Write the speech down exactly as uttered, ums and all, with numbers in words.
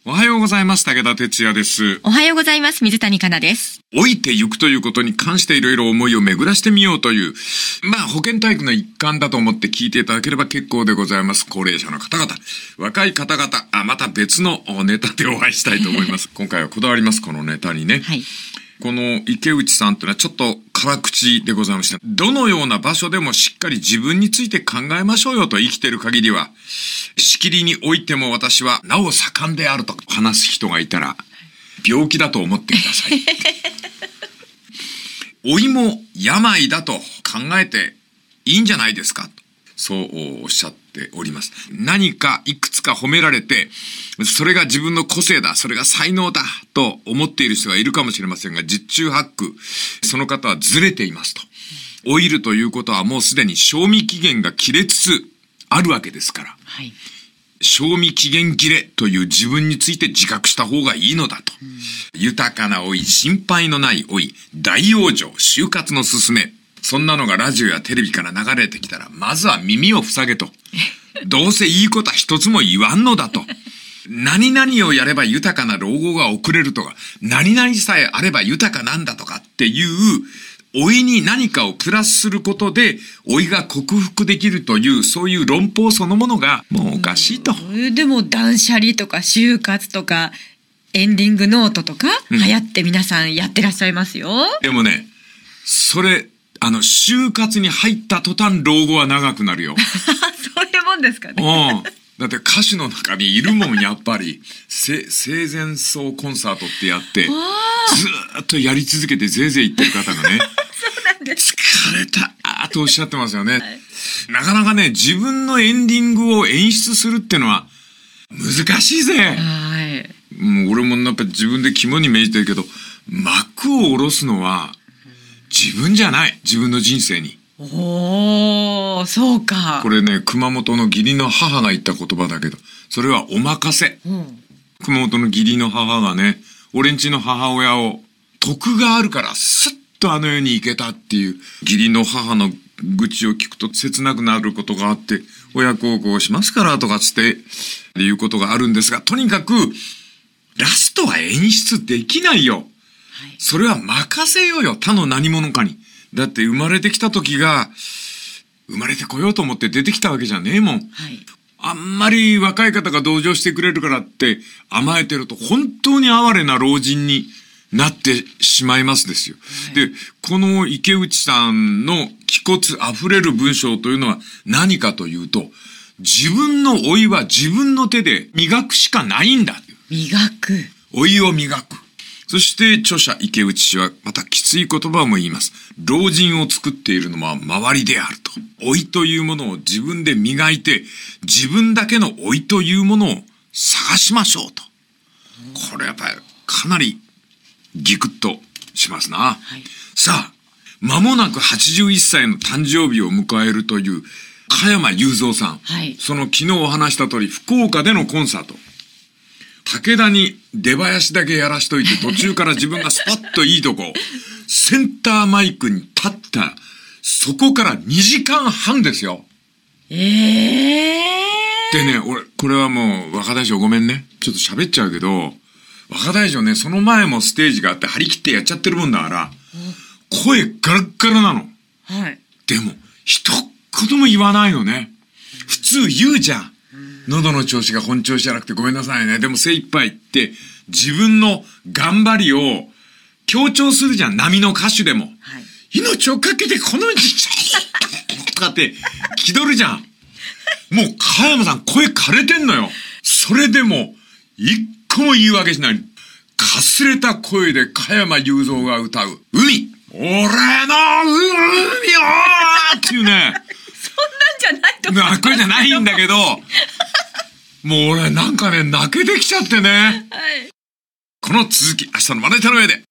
おはようございます。武田哲也です。 おはようございます。水谷香奈です。 老いてゆくということに関していろいろ思いを巡らしてみようという、まあ保健体育の一環だと思って聞いていただければ結構でございます。高齢者の方々、若い方々、あ、また別のネタでお会いしたいと思います。今回はこだわります、このネタにね。 はい。この池内さんというのはちょっと辛口でございました。どのような場所でもしっかり自分について考えましょうよと生きている限りは、しきりにおいても私はなお盛んであると話す人がいたら、病気だと思ってください。老いも病だと考えていいんじゃないですか。そうおっしゃっております。何かいくつか褒められて、それが自分の個性だ、それが才能だと思っている人がいるかもしれませんが、十中八九、その方はずれていますと。老いるということはもうすでに賞味期限が切れつつあるわけですから。はい。賞味期限切れという自分について自覚した方がいいのだと。うん、豊かな老い、心配のない老い、大往生、就活のすすめ。そんなのがラジオやテレビから流れてきたら、まずは耳を塞げと。どうせいいことは一つも言わんのだと。何々をやれば豊かな老後が送れるとか、何々さえあれば豊かなんだとかっていう、老いに何かをプラスすることで、老いが克服できるという、そういう論法そのものがもうおかしいと。 でも断捨離とか就活とか、エンディングノートとか、流行って皆さんやってらっしゃいますよ。 うん、でもね、それ、あの、就活に入った途端老後は長くなるよ。 そういうもんですかね。 うん。だって歌手の中にいるもん、やっぱり。せ、生前葬コンサートってやって、ずーっとやり続けてぜいぜい言ってる方がね。 そうなんです。 疲れたーとおっしゃってますよね。はい、なかなかね、自分のエンディングを演出するってのは難しいぜ。はい。もう俺もやっぱ自分で肝に銘じてるけど、幕を下ろすのは自分じゃない。自分の人生に。 おー、そうか。 これね、熊本の義理の母が言った言葉だけど、それはお任せ。うん、熊本の義理の母がね、俺んちの母親を、徳があるからスッとあの世に行けたっていう、義理の母の愚痴を聞くと切なくなることがあって、親孝行しますからとかつって、いうことがあるんですが、とにかく、ラストは演出できないよ。はい、それは任せようよ、他の何者かに。だって生まれてきた時が、生まれてこようと思って出てきたわけじゃねえもん。はい、あんまり若い方が同情してくれるからって甘えてると本当に哀れな老人になってしまいますですよ。はい、で、この池内さんの気骨あふれる文章というのは何かというと、自分の老いは自分の手で磨くしかないんだ。 磨く。 老いを磨く。そして著者池内氏はまたきつい言葉も言います。老人を作っているのは周りであると。老いというものを自分で磨いて、自分だけの老いというものを探しましょうと。これやっぱりかなりギクッとしますな。はい、さあ、間もなくはちじゅういっさいの誕生日を迎えるという加山雄三さん。はい、その昨日お話した通り、福岡でのコンサート。武田に出囃子だけやらしといて途中から自分がスパッといいとこ、センターマイクに立った、そこからにじかんはんですよ。 ええー。 でね、俺、これはもう若大将ごめんね。ちょっと喋っちゃうけど、若大将ね、その前もステージがあって張り切ってやっちゃってるもんだから、声ガラッガラなの。はい。でも、一言も言わないのね。普通言うじゃん。喉の調子が本調子じゃなくてごめんなさいね。でも精一杯って自分の頑張りを強調するじゃん。波の歌手でも。はい、命をかけてこの道とかって気取るじゃん。もう加山さん声枯れてんのよ。それでも一個も言い訳しない。かすれた声で加山雄三が歌う海。俺の海よーっていうね。 そんなんじゃないと思う。 これじゃないんだけど、もう俺なんかね、泣けてきちゃってね。はい、この続き、明日のまな板の上で。